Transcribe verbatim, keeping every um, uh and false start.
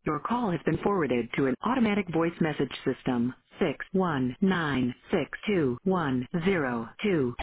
Your call has been forwarded to an automatic voice message system. six one nine six two one zero two